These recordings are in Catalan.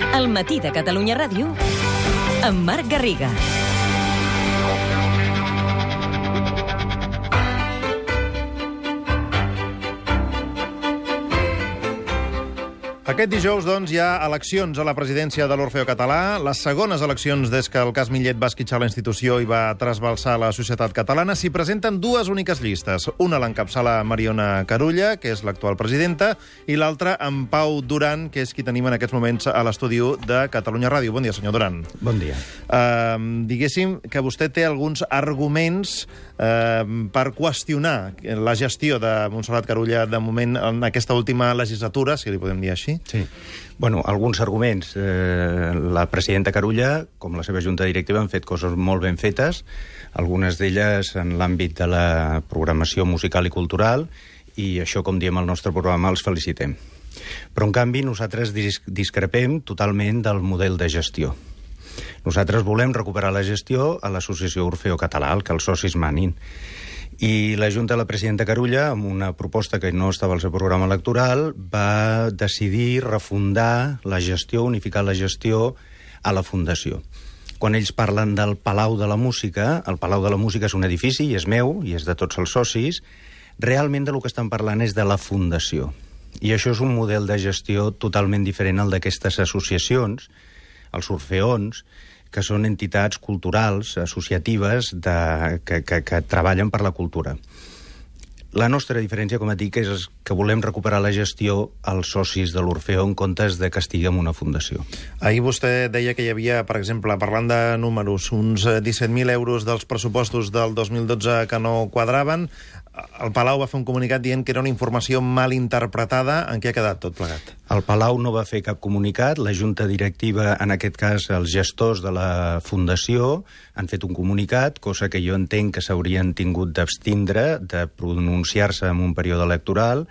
El matí de Catalunya Ràdio amb Marc Garriga. Aquest dijous, doncs, hi ha eleccions a la presidència de l'Orfeó Català, les segones eleccions des que el cas Millet va esquitxar la institució i va trasbalsar la societat catalana. S'hi presenten dues úniques llistes. Una l'encapçala Mariona Carulla, que és l'actual presidenta, i l'altra en Pau Duran, que és qui tenim en aquests moments a l'estudi de Catalunya Ràdio. Bon dia, senyor Duran. Bon dia. Diguéssim que vostè té alguns arguments per qüestionar la gestió de Montserrat Carulla de moment en aquesta última legislatura, si li podem dir així. Sí. Bueno, alguns arguments. La presidenta Carulla, com la seva junta directiva, han fet coses molt ben fetes, algunes d'elles en l'àmbit de la programació musical i cultural, i això, com diem al nostre programa, els felicitem. Però, en canvi, nosaltres discrepem totalment del model de gestió. Nosaltres volem recuperar la gestió a l'Associació Orfeó Català, el que els socis manin. I la Junta de la presidenta Carulla, amb una proposta que no estava al seu programa electoral, va decidir refundar la gestió, unificar la gestió a la Fundació. Quan ells parlen del Palau de la Música, el Palau de la Música és un edifici, i és meu, i és de tots els socis, realment del que estan parlant és de la Fundació. I això és un model de gestió totalment diferent al d'aquestes associacions, els orfeons, que són entitats culturals, associatives, que treballen per la cultura. La nostra diferència, com et dic, és que volem recuperar la gestió als socis de l'Orfeó en comptes de que estigui en una fundació. Ahir vostè deia que hi havia, per exemple, parlant de números, uns 17.000 euros dels pressupostos del 2012 que no quadraven. El Palau va fer un comunicat dient que era una informació mal interpretada. En què ha quedat tot plegat? El Palau no va fer cap comunicat. La junta directiva, en aquest cas els gestors de la fundació, han fet un comunicat, cosa que jo entenc que s'haurien tingut d'abstindre de pronunciar-se en un període electoral.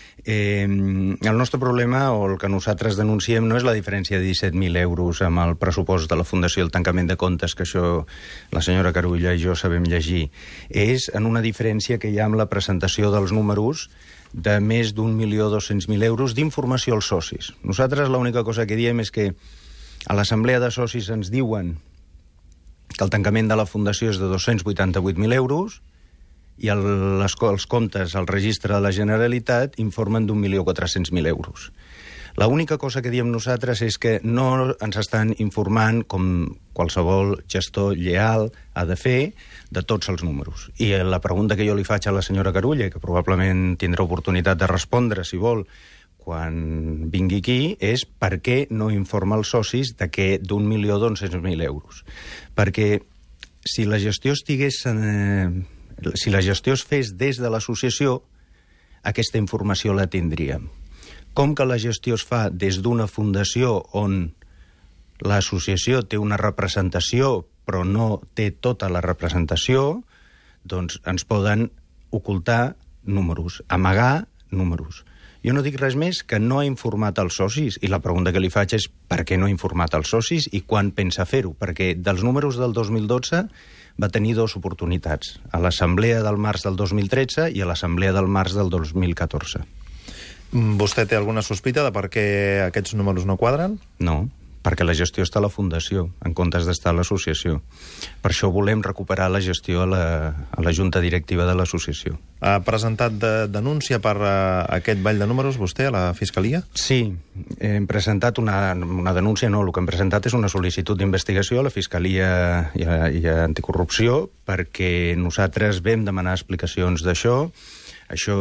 El nostre problema, o el que nosaltres denunciem, no és la diferència de 17.000 euros amb el pressupost de la Fundació i el tancament de comptes, que això la senyora Carulla i jo sabem llegir. És en una diferència que hi ha amb la presentació dels números de més d'1.200.000 euros d'informació als socis. Nosaltres l'única cosa que diem és que a l'assemblea de socis ens diuen que el tancament de la Fundació és de 288.000 euros, i els comptes al registre de la Generalitat informen d'1.400.000 euros. L'única cosa que diem nosaltres és que no ens estan informant, com qualsevol gestor lleal ha de fer, de tots els números. I la pregunta que jo li faig a la senyora Carulla, que probablement tindrà oportunitat de respondre, si vol, quan vingui aquí, és per què no informa els socis de que d'1.200.000 euros. Perquè si la gestió estigués... Si la gestió es fes des de l'associació, aquesta informació la tindríem. Com que la gestió es fa des d'una fundació on l'associació té una representació però no té tota la representació, doncs ens poden ocultar números, amagar números. Jo no dic res més que no ha informat els socis, i la pregunta que li faig és per què no ha informat els socis i quan pensa fer-ho, perquè dels números del 2012 va tenir dues oportunitats, a l'assemblea del març del 2013 i a l'assemblea del març del 2014. Vostè té alguna sospita de per què aquests números no quadren? No, perquè la gestió està a la Fundació, en comptes d'estar a l'associació. Per això volem recuperar la gestió a la junta directiva de l'associació. Ha presentat denúncia per aquest ball de números, vostè, a la Fiscalia? Sí, hem presentat una denúncia, no, el que hem presentat és una sol·licitud d'investigació a la Fiscalia i a Anticorrupció, perquè nosaltres vam demanar explicacions d'això. Això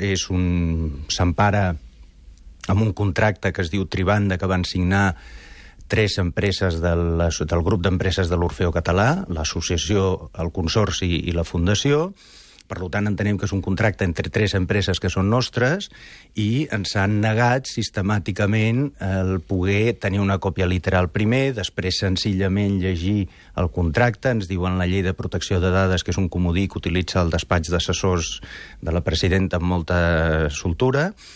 s'empara amb un contracte que es diu Tribanda, que van signar 3 empreses del grup d'empreses de l'Orfeó Català, l'associació, el consorci i la fundació. Per tant, entenem que és un contracte entre 3 empreses que són nostres i ens han negat sistemàticament el poder tenir una còpia literal primer, després senzillament llegir el contracte. Ens diuen la llei de protecció de dades, que és un comodí que utilitza el despatx d'assessors de la presidenta amb molta soltura,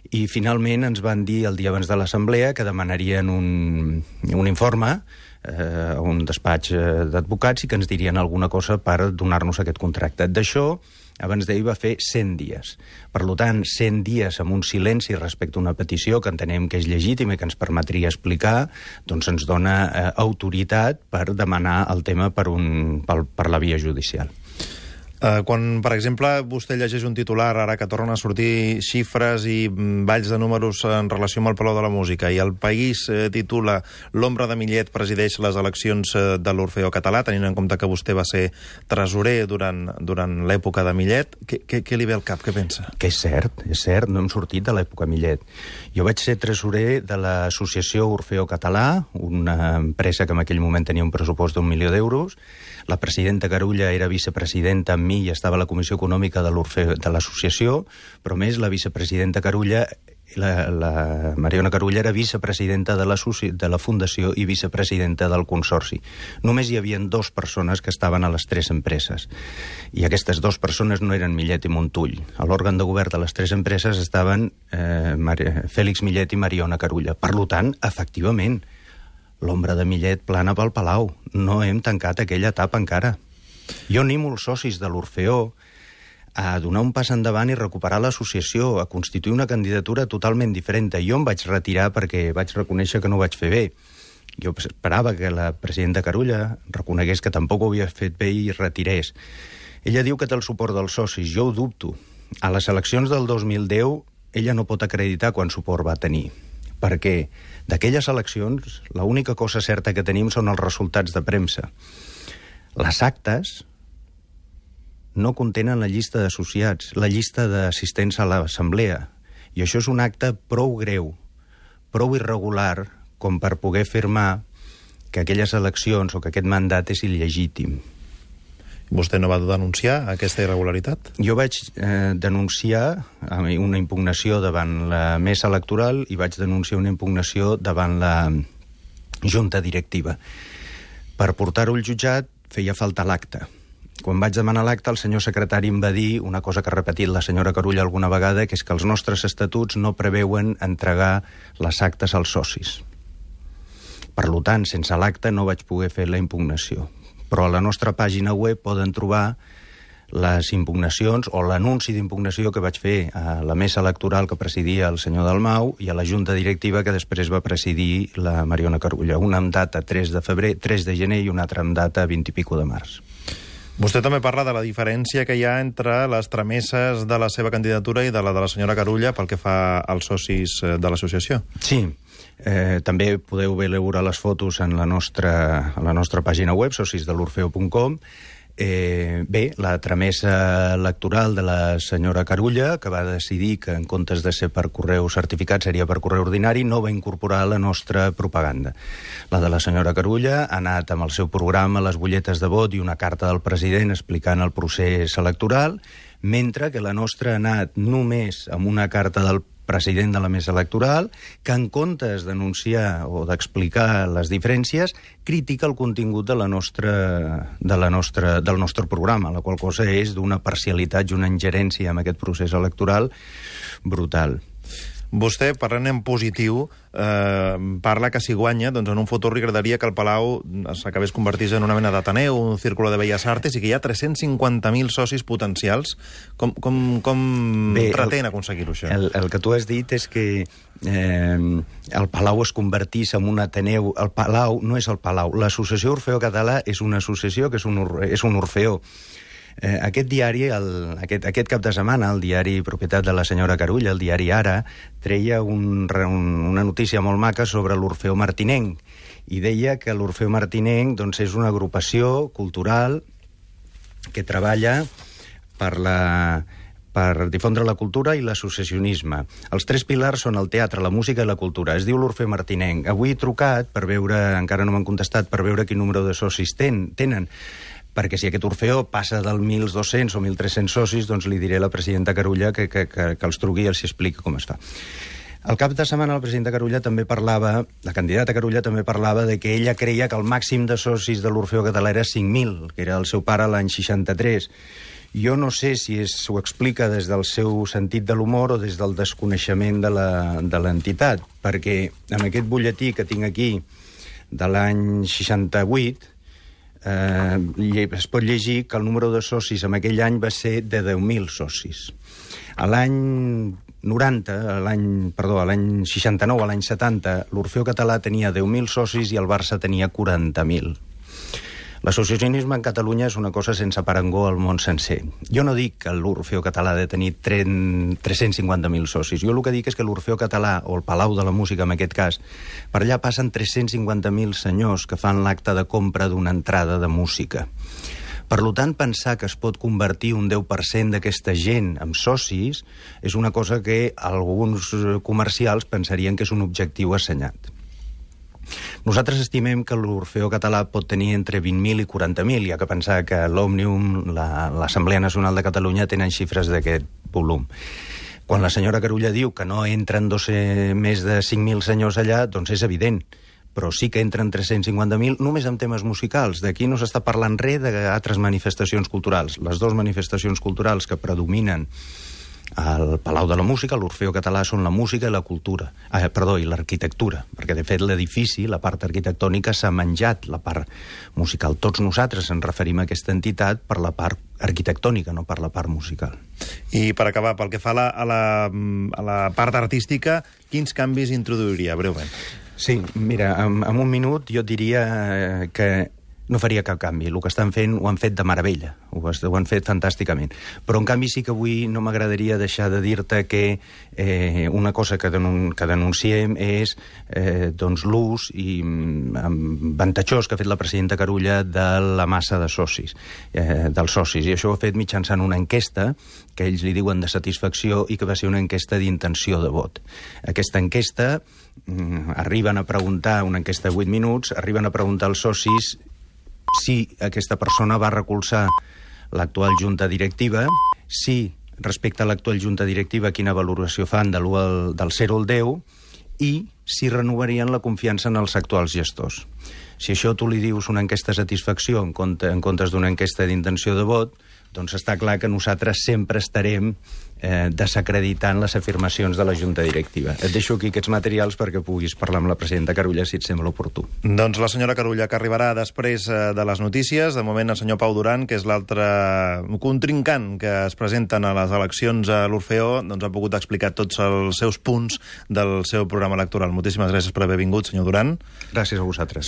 I finalment ens van dir el dia abans de l'assemblea que demanarien un informe a un despatx d'advocats i que ens dirien alguna cosa per donar-nos aquest contracte. D'això, abans d'ahir va fer 100 dies. Per tant, 100 dies amb un silenci respecte a una petició que entenem que és legítima i que ens permetria explicar, doncs ens dona autoritat per demanar el tema per la via judicial. Quan, per exemple, vostè llegeix un titular, ara que tornen a sortir xifres i balls de números en relació amb el Palau de la Música, i el País titula «L'ombra de Millet presideix les eleccions de l'Orfeó Català», tenint en compte que vostè va ser tresorer durant l'època de Millet, què li ve al cap? Què pensa? Que és cert, no hem sortit de l'època Millet. Jo vaig ser tresorer de l'associació Orfeó Català, una empresa que en aquell moment tenia un pressupost d'1 milió d'euros. La presidenta Carulla era vicepresidenta amb mi i estava a la Comissió Econòmica de l'associació, però més la vicepresidenta Carulla, la Mariona Carulla, era vicepresidenta de la Fundació i vicepresidenta del Consorci. Només hi havia 2 persones que estaven a les 3 empreses. I aquestes 2 persones no eren Millet i Montull. A l'òrgan de govern de les 3 empreses estaven Fèlix Millet i Mariona Carulla. Per tant, efectivament, l'ombra de Millet plana pel Palau. No hem tancat aquella etapa encara. Jo animo els socis de l'Orfeó a donar un pas endavant i recuperar l'associació, a constituir una candidatura totalment diferent. Jo em vaig retirar perquè vaig reconèixer que no ho vaig fer bé. Jo esperava que la presidenta Carulla reconegués que tampoc ho havia fet bé i retirés. Ella diu que té el suport dels socis. Jo ho dubto. A les eleccions del 2010 ella no pot acreditar quant suport va tenir. Perquè d'aquelles eleccions l'única cosa certa que tenim són els resultats de premsa. Les actes no contenen la llista d'associats, la llista d'assistents a l'assemblea. I això és un acte prou greu, prou irregular, com per poder afirmar que aquelles eleccions o que aquest mandat és il·legítim. Vostè no va denunciar aquesta irregularitat? Jo vaig denunciar una impugnació davant la mesa electoral i vaig denunciar una impugnació davant la junta directiva. Per portar-ho al jutjat feia falta l'acte. Quan vaig demanar l'acte, el senyor secretari em va dir una cosa que ha repetit la senyora Carulla alguna vegada, que és que els nostres estatuts no preveuen entregar les actes als socis. Per tant, sense l'acte no vaig poder fer la impugnació. Però a la nostra pàgina web poden trobar les impugnacions o l'anunci d'impugnació que vaig fer a la mesa electoral que presidia el senyor Dalmau i a la junta directiva que després va presidir la Mariona Carulla. Una amb data 3 de gener i una altra amb data 20 i pico de març. Vostè també parla de la diferència que hi ha entre les trameses de la seva candidatura i de la senyora Carulla pel que fa als socis de l'associació. Sí. També podeu veure les fotos en la nostra pàgina web, socisdelorfeo.com. Bé, la tramesa electoral de la senyora Carulla, que va decidir que en comptes de ser per correu certificat seria per correu ordinari, no va incorporar la nostra propaganda. La de la senyora Carulla ha anat amb el seu programa, les butlletes de vot i una carta del president explicant el procés electoral, mentre que la nostra ha anat només amb una carta del president de la mesa electoral, que en comptes d'anunciar o d'explicar les diferències, critica el contingut del nostre programa, la qual cosa és d'una parcialitat i una ingerència en aquest procés electoral brutal. Vostè, parlant en positiu, parla que si guanya, doncs en un futur li agradaria que el Palau s'acabés convertint en una mena d'ateneu, un círculo de Belles Artes, i que hi ha 350.000 socis potencials. Com pretén aconseguir-ho, això? El que tu has dit és que el Palau es convertís en un ateneu. El Palau no és el Palau. L'Associació Orfeó Català és una associació que és un orfeó. Aquest diari, aquest cap de setmana, el diari propietat de la senyora Carulla, el diari Ara, treia una notícia molt maca sobre l'Orfeó Martinenc i deia que l'Orfeó Martinenc doncs, és una agrupació cultural que treballa per difondre la cultura i l'associacionisme. Els 3 pilars són el teatre, la música i la cultura. Es diu l'Orfeó Martinenc. Avui he trucat per veure, encara no m'han contestat, per veure quin número de socis tenen. Perquè si aquest Orfeó passa del 1.200 o 1.300 socis, doncs li diré a la presidenta Carulla que els truqui i els expliqui com es fa. Al cap de setmana la presidenta Carulla també parlava, la candidata Carulla també parlava de que ella creia que el màxim de socis de l'Orfeó Català era 5.000, que era el seu pare l'any 63. Jo no sé si s'ho explica des del seu sentit de l'humor o des del desconeixement de l'entitat, perquè en aquest butlletí que tinc aquí, de l'any 68, es pot llegir que el número de socis en aquell any va ser de 10.000 socis. A l'any 69, a l'any 70, l'Orfeó Català tenia 10.000 socis i el Barça tenia 40.000. L'associacionisme en Catalunya és una cosa sense parangó al món sencer. Jo no dic que l'Orfeó Català ha de tenir 350.000 socis. Jo el que dic és que l'Orfeó Català, o el Palau de la Música en aquest cas, per allà passen 350.000 senyors que fan l'acte de compra d'una entrada de música. Per tant, pensar que es pot convertir un 10% d'aquesta gent en socis és una cosa que alguns comercials pensarien que és un objectiu assenyat. Nosaltres estimem que l'Orfeó Català pot tenir entre 20.000 i 40.000, ja que pensar que l'Òmnium, l'Assemblea Nacional de Catalunya tenen xifres d'aquest volum. Quan la senyora Carulla diu que no entren més de 5.000 senyors allà, doncs és evident, però sí que entren 350.000 només en temes musicals. D'aquí no s'està parlant res d'altres manifestacions culturals. Les dues manifestacions culturals que predominen al Palau de la Música, l'Orfeó Català, són la música i la cultura. I l'arquitectura, perquè de fet l'edifici, la part arquitectònica, s'ha menjat la part musical. Tots nosaltres ens referim a aquesta entitat per la part arquitectònica, no per la part musical. I per acabar, pel que fa a la part artística, quins canvis introduiria, breument? Sí, mira, en un minut jo diria que no faria cap canvi. El que estan fent ho han fet de meravella, ho han fet fantàsticament. Però, en canvi, sí que avui no m'agradaria deixar de dir-te que una cosa que denunciem és l'ús avantatjós que ha fet la presidenta Carulla de la massa de socis, dels socis. I això ho ha fet mitjançant una enquesta que ells li diuen de satisfacció i que va ser una enquesta d'intenció de vot. Aquesta enquesta arriben a preguntar, una enquesta de 8 minuts, arriben a preguntar als socis si aquesta persona va recolzar l'actual junta directiva, si respecte a l'actual junta directiva quina valoració fan del 0 al 10 i si renovarien la confiança en els actuals gestors. Si això tu li dius una enquesta de satisfacció en comptes d'una enquesta d'intenció de vot, doncs està clar que nosaltres sempre estarem desacreditant les afirmacions de la Junta Directiva. Et deixo aquí aquests materials perquè puguis parlar amb la presidenta Carulla, si et sembla oportú. Doncs la senyora Carulla, que arribarà després de les notícies. De moment el senyor Pau Duran, que és l'altre contrincant que es presenten a les eleccions a l'Orfeó, doncs ha pogut explicar tots els seus punts del seu programa electoral. Moltíssimes gràcies per haver vingut, senyor Duran. Gràcies a vosaltres.